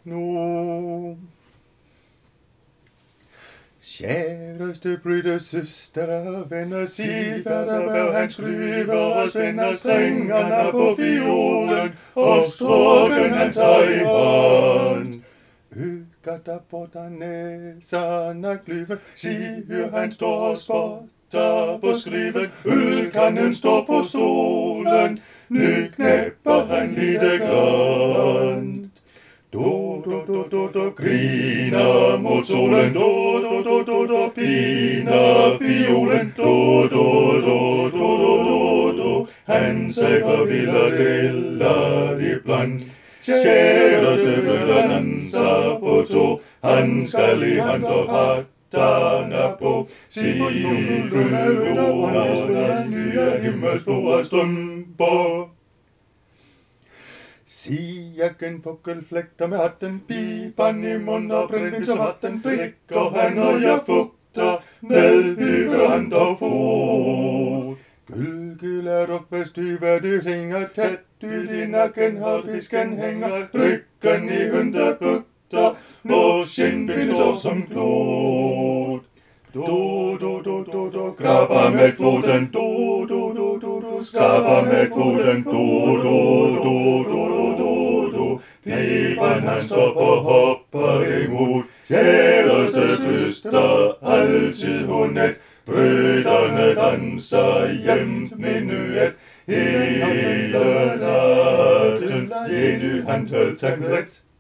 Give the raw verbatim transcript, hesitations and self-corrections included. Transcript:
nu. Kæreste Britte, søster, venner, sig, hvad der bør han skrive, og spænder stringerne på fiolen, og strukken han tager i hånd. Øger der borter næserne glyve, sig, hør han står og spotter på skriven, ølkanden står på stolen, nu knæpper han lite grønt. Do, do, do, do, do, griner mod solen, do, do, do, do, do, piner fiolen, do, do, do, do, do, do, do, han sig forvilder driller i blandt. Kæreste bøder nanser på to, han skal i hand og hatterne på. Sig flyvåner, nye himmelsblå strømper. Sijakken pukkelflægter med hatten, pipan i mund og brændvin som hatten, drikker han og jeg fugter, med hyver han dog fod. Gylgyld er oppe styver, du hænger tæt ud i nakken, havfisken hænger, drykken i hundrede bugter, hvor kindben står som klod. Do, do, do, do, do, grabber med kvoten, do, do, do, do, do, skraber med kvoten, do, do, do, do, do, do, do, pipan han stopper og hopper imod, kæreste søster, altid hundet, brødrene danser hjemt minuet, hele natten, Jenny han tølt tak ret.